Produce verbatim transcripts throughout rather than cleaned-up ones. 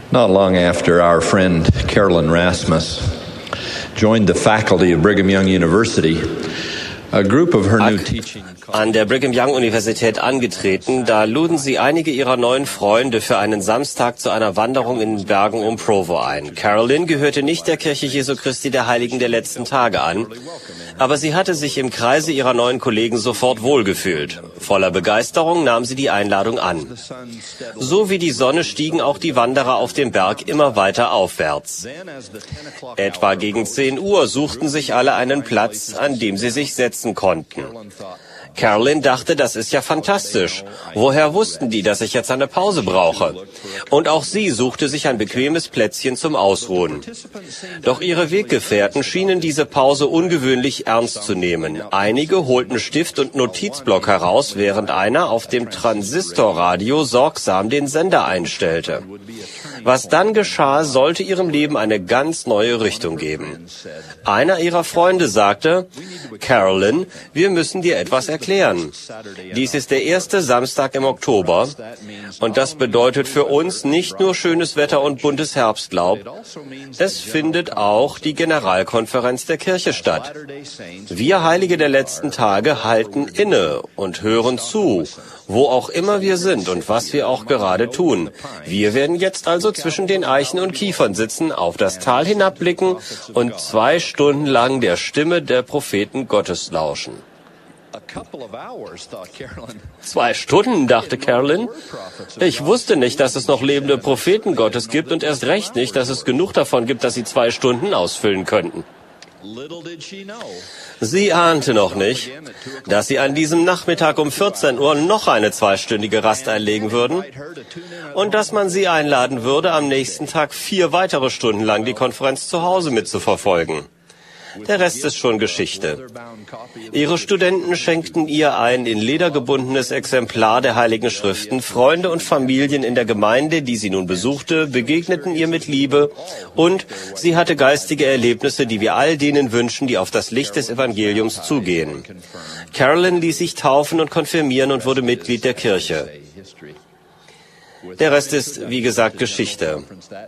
Not long after our friend Carolyn Rasmus joined the faculty of Brigham Young University, a group of her new teaching an der Brigham Young Universität angetreten, da luden sie einige ihrer neuen Freunde für einen Samstag zu einer Wanderung in den Bergen um Provo ein. Carolyn gehörte nicht der Kirche Jesu Christi der Heiligen der letzten Tage an, aber sie hatte sich im Kreise ihrer neuen Kollegen sofort wohlgefühlt. Voller Begeisterung nahm sie die Einladung an. So wie die Sonne stiegen auch die Wanderer auf dem Berg immer weiter aufwärts. Etwa gegen zehn Uhr suchten sich alle einen Platz, an dem sie sich setzen konnten. Carolyn dachte, das ist ja fantastisch. Woher wussten die, dass ich jetzt eine Pause brauche? Und auch sie suchte sich ein bequemes Plätzchen zum Ausruhen. Doch ihre Weggefährten schienen diese Pause ungewöhnlich ernst zu nehmen. Einige holten Stift und Notizblock heraus, während einer auf dem Transistorradio sorgsam den Sender einstellte. Was dann geschah, sollte ihrem Leben eine ganz neue Richtung geben. Einer ihrer Freunde sagte, Carolyn, wir müssen dir etwas erklären. Dies ist der erste Samstag im Oktober und das bedeutet für uns nicht nur schönes Wetter und buntes Herbstlaub, es findet auch die Generalkonferenz der Kirche statt. Wir Heilige der letzten Tage halten inne und hören zu, wo auch immer wir sind und was wir auch gerade tun. Wir werden jetzt also zwischen den Eichen und Kiefern sitzen, auf das Tal hinabblicken und zwei Stunden lang der Stimme der Propheten Gottes lauschen. Zwei Stunden, dachte Carolyn. Ich wusste nicht, dass es noch lebende Propheten Gottes gibt und erst recht nicht, dass es genug davon gibt, dass sie zwei Stunden ausfüllen könnten. Sie ahnte noch nicht, dass sie an diesem Nachmittag um vierzehn Uhr noch eine zweistündige Rast einlegen würden und dass man sie einladen würde, am nächsten Tag vier weitere Stunden lang die Konferenz zu Hause mitzuverfolgen. Der Rest ist schon Geschichte. Ihre Studenten schenkten ihr ein in Leder gebundenes Exemplar der Heiligen Schriften. Freunde und Familien in der Gemeinde, die sie nun besuchte, begegneten ihr mit Liebe und sie hatte geistige Erlebnisse, die wir all denen wünschen, die auf das Licht des Evangeliums zugehen. Carolyn ließ sich taufen und konfirmieren und wurde Mitglied der Kirche. Der Rest ist, wie gesagt, Geschichte.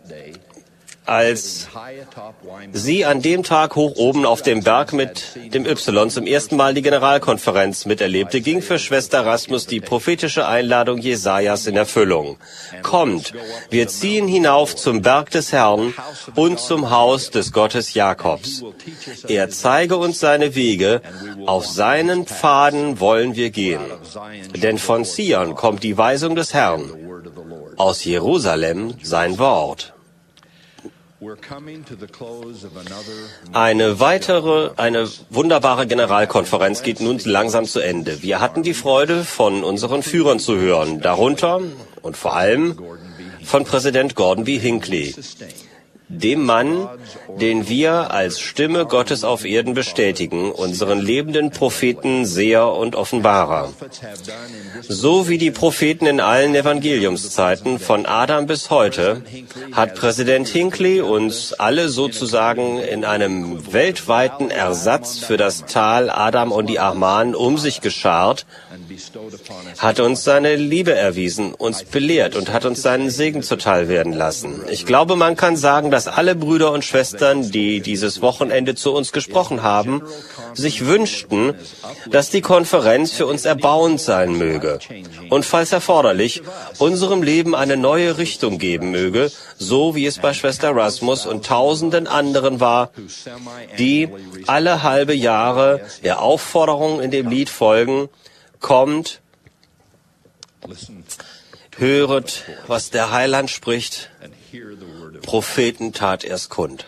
Als sie an dem Tag hoch oben auf dem Berg mit dem Y zum ersten Mal die Generalkonferenz miterlebte, ging für Schwester Rasmus die prophetische Einladung Jesajas in Erfüllung. Kommt, wir ziehen hinauf zum Berg des Herrn und zum Haus des Gottes Jakobs. Er zeige uns seine Wege, auf seinen Pfaden wollen wir gehen. Denn von Zion kommt die Weisung des Herrn, aus Jerusalem sein Wort. Eine weitere, eine wunderbare Generalkonferenz geht nun langsam zu Ende. Wir hatten die Freude, von unseren Führern zu hören, darunter und vor allem von Präsident Gordon B. Hinckley, dem Mann, den wir als Stimme Gottes auf Erden bestätigen, unseren lebenden Propheten, Seher und Offenbarer. So wie die Propheten in allen Evangeliumszeiten, von Adam bis heute, hat Präsident Hinckley uns alle sozusagen in einem weltweiten Ersatz für das Tal Adam und die Ahman um sich geschart, hat uns seine Liebe erwiesen, uns belehrt und hat uns seinen Segen zuteil werden lassen. Ich glaube, man kann sagen, dass alle Brüder und Schwestern, die dieses Wochenende zu uns gesprochen haben, sich wünschten, dass die Konferenz für uns erbauend sein möge und, falls erforderlich, unserem Leben eine neue Richtung geben möge, so wie es bei Schwester Rasmus und tausenden anderen war, die alle halbe Jahre der Aufforderung in dem Lied folgen, kommt, höret, was der Heiland spricht, Propheten tat er's kund.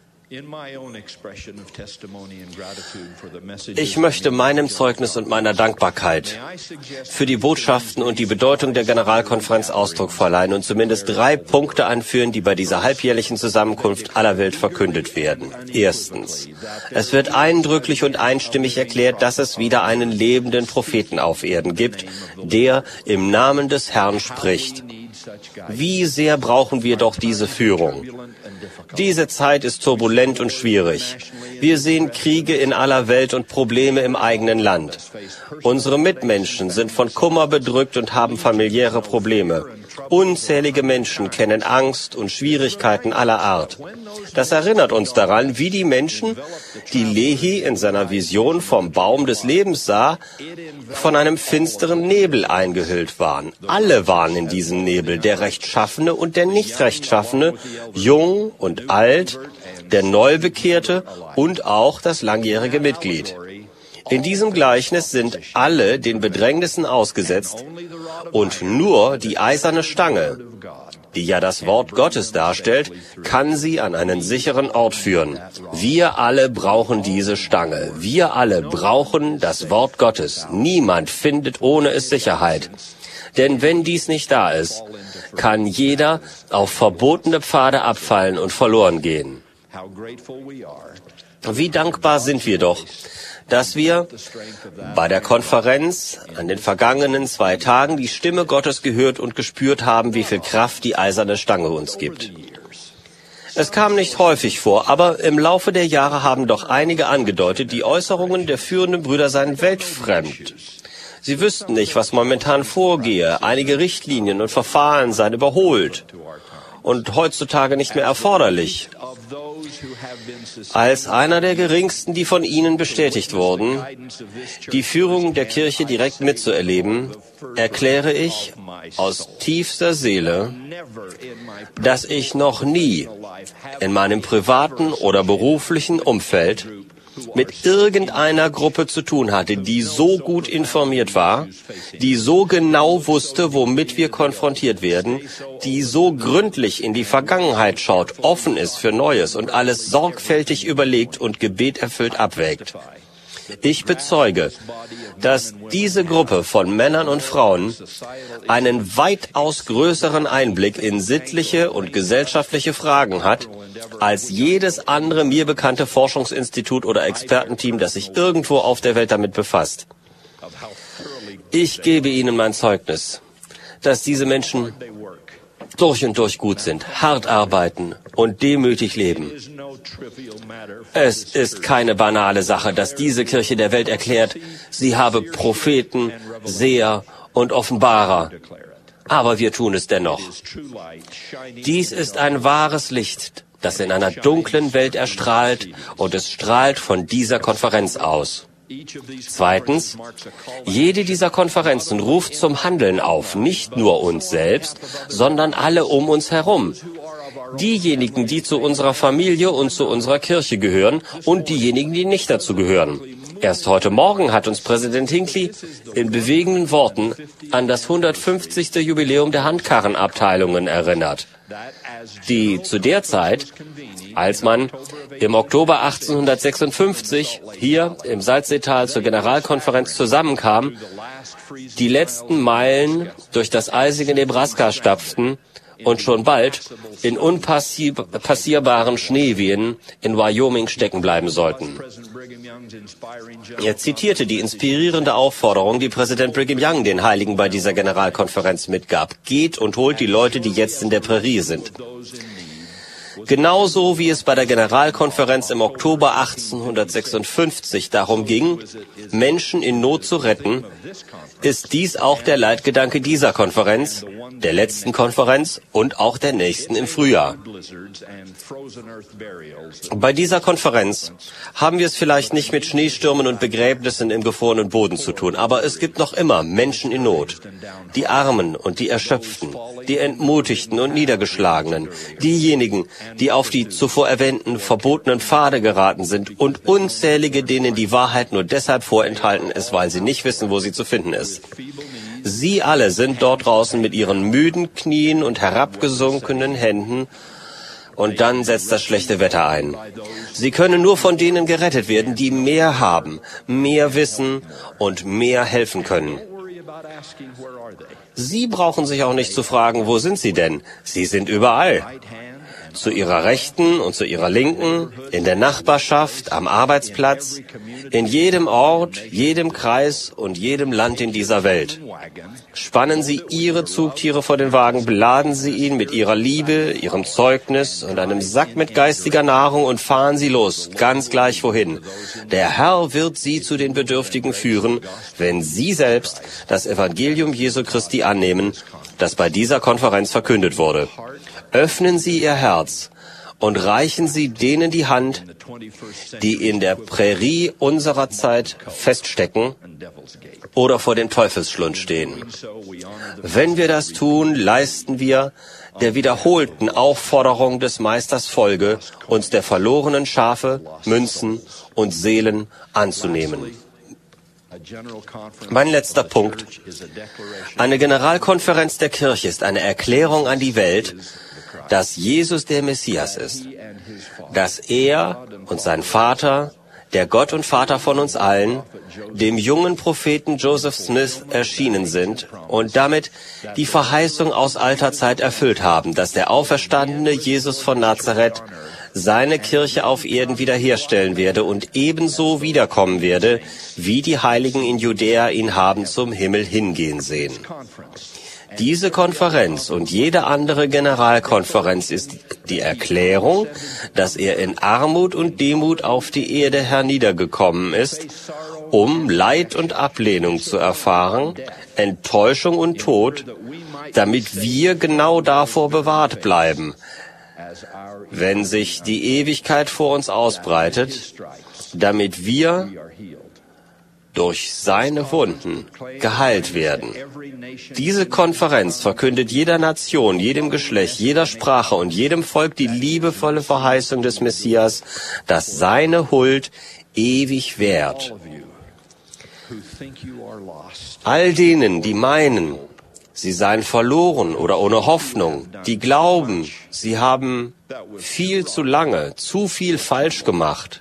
Ich möchte meinem Zeugnis und meiner Dankbarkeit für die Botschaften und die Bedeutung der Generalkonferenz Ausdruck verleihen und zumindest drei Punkte anführen, die bei dieser halbjährlichen Zusammenkunft aller Welt verkündet werden. Erstens, es wird eindrücklich und einstimmig erklärt, dass es wieder einen lebenden Propheten auf Erden gibt, der im Namen des Herrn spricht. Wie sehr brauchen wir doch diese Führung. Diese Zeit ist turbulent und schwierig. Wir sehen Kriege in aller Welt und Probleme im eigenen Land. Unsere Mitmenschen sind von Kummer bedrückt und haben familiäre Probleme. Unzählige Menschen kennen Angst und Schwierigkeiten aller Art. Das erinnert uns daran, wie die Menschen, die Lehi in seiner Vision vom Baum des Lebens sah, von einem finsteren Nebel eingehüllt waren. Alle waren in diesem Nebel, der Rechtschaffene und der Nicht-Rechtschaffene, jung und alt, der Neubekehrte und auch das langjährige Mitglied. In diesem Gleichnis sind alle den Bedrängnissen ausgesetzt und nur die eiserne Stange, die ja das Wort Gottes darstellt, kann sie an einen sicheren Ort führen. Wir alle brauchen diese Stange. Wir alle brauchen das Wort Gottes. Niemand findet ohne es Sicherheit. Denn wenn dies nicht da ist, kann jeder auf verbotene Pfade abfallen und verloren gehen. Wie dankbar sind wir doch, dass wir bei der Konferenz an den vergangenen zwei Tagen die Stimme Gottes gehört und gespürt haben, wie viel Kraft die eiserne Stange uns gibt. Es kam nicht häufig vor, aber im Laufe der Jahre haben doch einige angedeutet, die Äußerungen der führenden Brüder seien weltfremd. Sie wüssten nicht, was momentan vorgehe. Einige Richtlinien und Verfahren seien überholt und heutzutage nicht mehr erforderlich. Als einer der geringsten, die von Ihnen bestätigt wurden, die Führung der Kirche direkt mitzuerleben, erkläre ich aus tiefster Seele, dass ich noch nie in meinem privaten oder beruflichen Umfeld mit irgendeiner Gruppe zu tun hatte, die so gut informiert war, die so genau wusste, womit wir konfrontiert werden, die so gründlich in die Vergangenheit schaut, offen ist für Neues und alles sorgfältig überlegt und gebeterfüllt abwägt. Ich bezeuge, dass diese Gruppe von Männern und Frauen einen weitaus größeren Einblick in sittliche und gesellschaftliche Fragen hat, als jedes andere mir bekannte Forschungsinstitut oder Expertenteam, das sich irgendwo auf der Welt damit befasst. Ich gebe Ihnen mein Zeugnis, dass diese Menschen durch und durch gut sind, hart arbeiten und demütig leben. Es ist keine banale Sache, dass diese Kirche der Welt erklärt, sie habe Propheten, Seher und Offenbarer. Aber wir tun es dennoch. Dies ist ein wahres Licht, das in einer dunklen Welt erstrahlt, und es strahlt von dieser Konferenz aus. Zweitens, jede dieser Konferenzen ruft zum Handeln auf, nicht nur uns selbst, sondern alle um uns herum. Diejenigen, die zu unserer Familie und zu unserer Kirche gehören und diejenigen, die nicht dazu gehören. Erst heute Morgen hat uns Präsident Hinckley in bewegenden Worten an das hundertfünfzigste Jubiläum der Handkarrenabteilungen erinnert, die zu der Zeit, als man im Oktober achtzehnhundertsechsundfünfzig hier im Salzseetal zur Generalkonferenz zusammenkam, die letzten Meilen durch das eisige Nebraska stapften und schon bald in unpassierbaren Schneewehen in Wyoming stecken bleiben sollten. Er zitierte die inspirierende Aufforderung, die Präsident Brigham Young den Heiligen bei dieser Generalkonferenz mitgab: Geht und holt die Leute, die jetzt in der Prärie sind. Genauso wie es bei der Generalkonferenz im Oktober achtzehnhundertsechsundfünfzig darum ging, Menschen in Not zu retten, ist dies auch der Leitgedanke dieser Konferenz, der letzten Konferenz und auch der nächsten im Frühjahr. Bei dieser Konferenz haben wir es vielleicht nicht mit Schneestürmen und Begräbnissen im gefrorenen Boden zu tun, aber es gibt noch immer Menschen in Not. Die Armen und die Erschöpften, die Entmutigten und Niedergeschlagenen, diejenigen, die auf die zuvor erwähnten verbotenen Pfade geraten sind, und unzählige, denen die Wahrheit nur deshalb vorenthalten ist, weil sie nicht wissen, wo sie zu finden ist. Sie alle sind dort draußen mit ihren müden Knien und herabgesunkenen Händen, und dann setzt das schlechte Wetter ein. Sie können nur von denen gerettet werden, die mehr haben, mehr wissen und mehr helfen können. Sie brauchen sich auch nicht zu fragen, wo sind sie denn? Sie sind überall. Zu ihrer Rechten und zu ihrer Linken, in der Nachbarschaft, am Arbeitsplatz, in jedem Ort, jedem Kreis und jedem Land in dieser Welt. Spannen Sie Ihre Zugtiere vor den Wagen, beladen Sie ihn mit Ihrer Liebe, Ihrem Zeugnis und einem Sack mit geistiger Nahrung und fahren Sie los, ganz gleich wohin. Der Herr wird Sie zu den Bedürftigen führen, wenn Sie selbst das Evangelium Jesu Christi annehmen das bei dieser Konferenz verkündet wurde. Öffnen Sie Ihr Herz und reichen Sie denen die Hand, die in der Prärie unserer Zeit feststecken oder vor dem Teufelsschlund stehen. Wenn wir das tun, leisten wir der wiederholten Aufforderung des Meisters Folge, uns der verlorenen Schafe, Münzen und Seelen anzunehmen. Mein letzter Punkt. Eine Generalkonferenz der Kirche ist eine Erklärung an die Welt, dass Jesus der Messias ist, dass er und sein Vater, der Gott und Vater von uns allen, dem jungen Propheten Joseph Smith erschienen sind und damit die Verheißung aus alter Zeit erfüllt haben, dass der auferstandene Jesus von Nazareth seine Kirche auf Erden wiederherstellen werde und ebenso wiederkommen werde, wie die Heiligen in Judäa ihn haben zum Himmel hingehen sehen. Diese Konferenz und jede andere Generalkonferenz ist die Erklärung, dass er in Armut und Demut auf die Erde herniedergekommen ist, um Leid und Ablehnung zu erfahren, Enttäuschung und Tod, damit wir genau davor bewahrt bleiben, wenn sich die Ewigkeit vor uns ausbreitet, damit wir durch seine Wunden geheilt werden. Diese Konferenz verkündet jeder Nation, jedem Geschlecht, jeder Sprache und jedem Volk die liebevolle Verheißung des Messias, dass seine Huld ewig währt. All denen, die meinen, sie seien verloren oder ohne Hoffnung, die glauben, sie haben viel zu lange, zu viel falsch gemacht.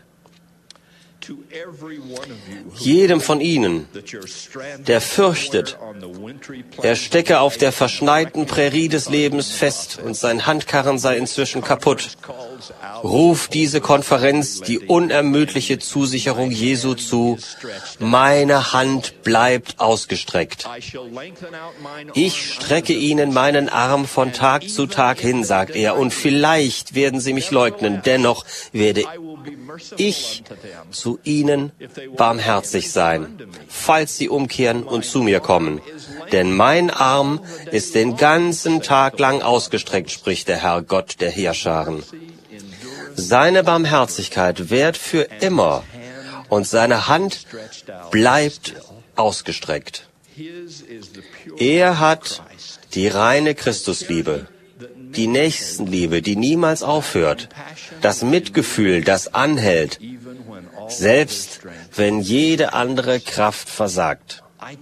Jedem von ihnen, der fürchtet, er stecke auf der verschneiten Prärie des Lebens fest und sein Handkarren sei inzwischen kaputt, ruft diese Konferenz die unermüdliche Zusicherung Jesu zu: Meine Hand bleibt ausgestreckt. Ich strecke ihnen meinen Arm von Tag zu Tag hin, sagt er, und vielleicht werden sie mich leugnen, dennoch werde ich zu ihnen barmherzig sein, falls sie umkehren und zu mir kommen. Denn mein Arm ist den ganzen Tag lang ausgestreckt, spricht der Herr Gott der Heerscharen. Seine Barmherzigkeit währt für immer und seine Hand bleibt ausgestreckt. Er hat die reine Christusliebe, die Nächstenliebe, die niemals aufhört, das Mitgefühl, das anhält, selbst wenn jede andere Kraft versagt.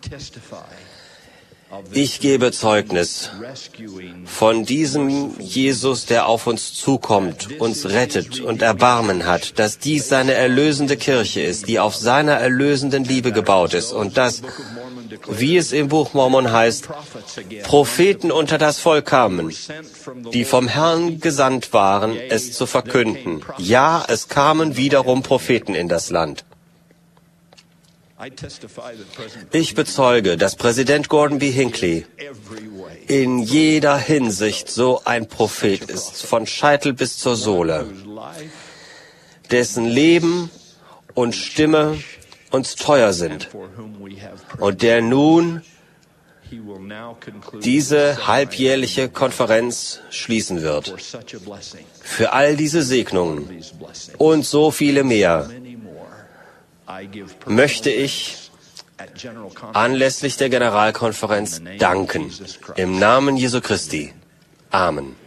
Ich gebe Zeugnis von diesem Jesus, der auf uns zukommt, uns rettet und Erbarmen hat, dass dies seine erlösende Kirche ist, die auf seiner erlösenden Liebe gebaut ist und dass, wie es im Buch Mormon heißt, Propheten unter das Volk kamen, die vom Herrn gesandt waren, es zu verkünden. Ja, es kamen wiederum Propheten in das Land. Ich bezeuge, dass Präsident Gordon B. Hinckley in jeder Hinsicht so ein Prophet ist, von Scheitel bis zur Sohle, dessen Leben und Stimme uns teuer sind und der nun diese halbjährliche Konferenz schließen wird. Für all diese Segnungen und so viele mehr möchte ich anlässlich der Generalkonferenz danken. Im Namen Jesu Christi. Amen.